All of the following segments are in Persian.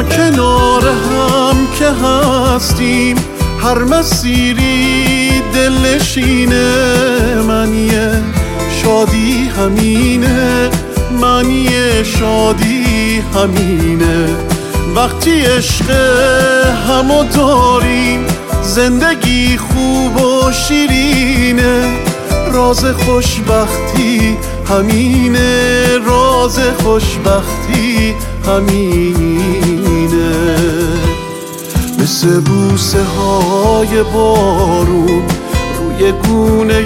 کنار هم که هستیم، هر مسیری دلنشینه. معنی شادی همینه، معنی شادی همینه. وقتی عشق همو داریم، زندگی خوب و شیرینه. راز خوشبختی همینه، راز خوشبختی همینه. مثل بوسه های بارون روی گونه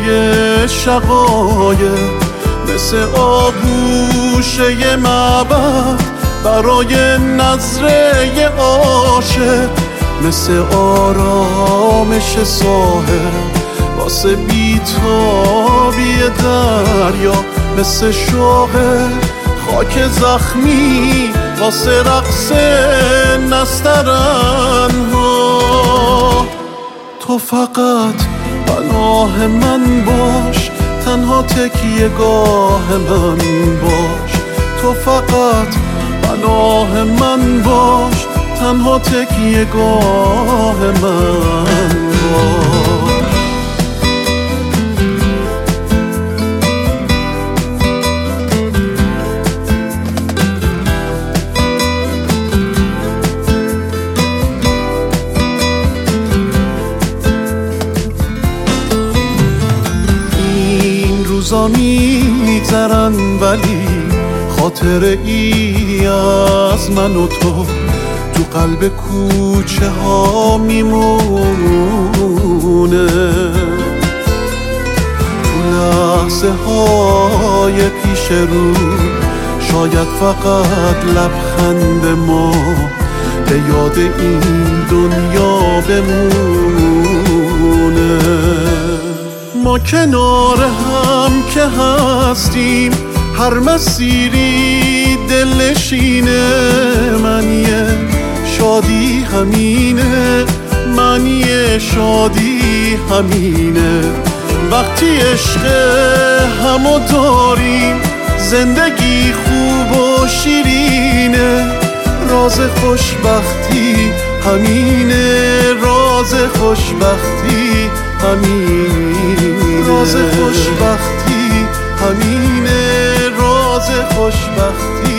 شقایق، مثل آغوشه معبد برای نظره عاشق، مثل آرامش ساحل واسه بیتابی دریا، مثل شوق خاک زخمی واسه رقص نسترنها. تو فقط پناه من باش، تنها تکیه گاه من باش. تو فقط پناه من باش، تنها تکیه گاه من باش. روزا میگذرن ولی خاطره ای از من و تو قلب کوچه ها میمونه. تو لحظه های پیش رو شاید فقط لبخند ما به یاد این دنیا بمونه. ما کنار هم که هستیم، هر مسیری دلنشینه. معنی شادی همینه، معنی شادی همینه. وقتی عشق همو داریم، زندگی خوب و شیرینه. راز خوشبختی همینه، راز خوشبختی همینه. راز خوشبختی همینه، راز خوشبختی